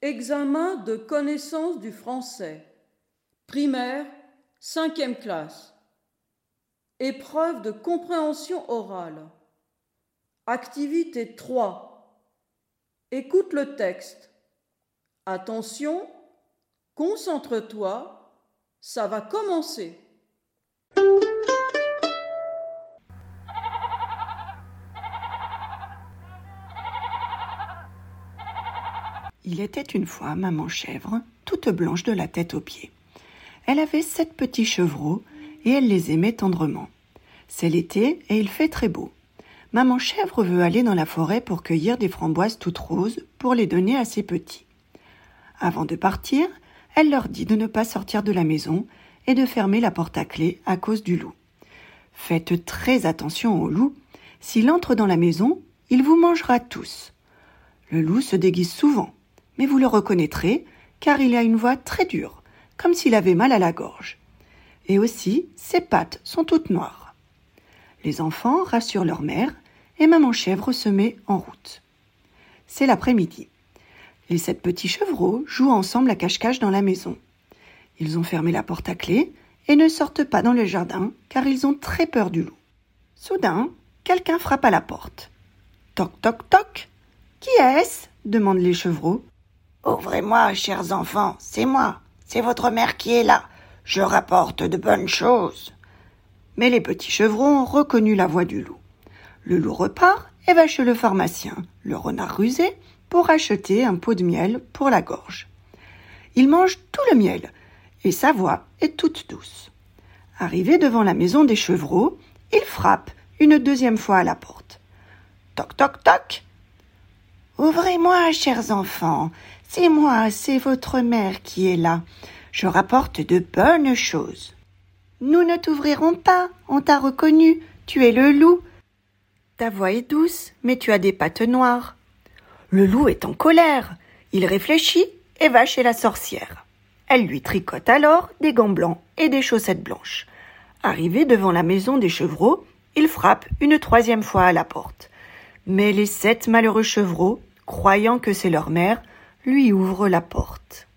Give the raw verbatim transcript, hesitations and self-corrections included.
Examen de connaissance du français. Primaire, cinquième classe. Épreuve de compréhension orale. Activité trois. Écoute le texte. Attention, concentre-toi, ça va commencer. Il était une fois maman chèvre, toute blanche de la tête aux pieds. Elle avait sept petits chevreaux et elle les aimait tendrement. C'est l'été et il fait très beau. Maman chèvre veut aller dans la forêt pour cueillir des framboises toutes roses pour les donner à ses petits. Avant de partir, elle leur dit de ne pas sortir de la maison et de fermer la porte à clé à cause du loup. Faites très attention au loup. S'il entre dans la maison, il vous mangera tous. Le loup se déguise souvent, mais vous le reconnaîtrez car il a une voix très dure, comme s'il avait mal à la gorge. Et aussi, ses pattes sont toutes noires. Les enfants rassurent leur mère et maman chèvre se met en route. C'est l'après-midi. Les sept petits chevreaux jouent ensemble à cache-cache dans la maison. Ils ont fermé la porte à clé et ne sortent pas dans le jardin car ils ont très peur du loup. Soudain, quelqu'un frappe à la porte. Toc, toc, toc. Qui est-ce ? Demandent les chevreaux. Ouvrez-moi, chers enfants, c'est moi, c'est votre mère qui est là. Je rapporte de bonnes choses. Mais les petits chevreaux ont reconnu la voix du loup. Le loup repart et va chez le pharmacien, le renard rusé, pour acheter un pot de miel pour la gorge. Il mange tout le miel et sa voix est toute douce. Arrivé devant la maison des chevreaux, il frappe une deuxième fois à la porte. Toc, toc, toc. Ouvrez-moi, chers enfants, c'est moi, c'est votre mère qui est là. Je rapporte de bonnes choses. Nous ne t'ouvrirons pas, on t'a reconnu, tu es le loup. Ta voix est douce, mais tu as des pattes noires. Le loup est en colère, il réfléchit et va chez la sorcière. Elle lui tricote alors des gants blancs et des chaussettes blanches. Arrivé devant la maison des chevreaux, il frappe une troisième fois à la porte. Mais les sept malheureux chevreaux, croyant que c'est leur mère, lui ouvrent la porte.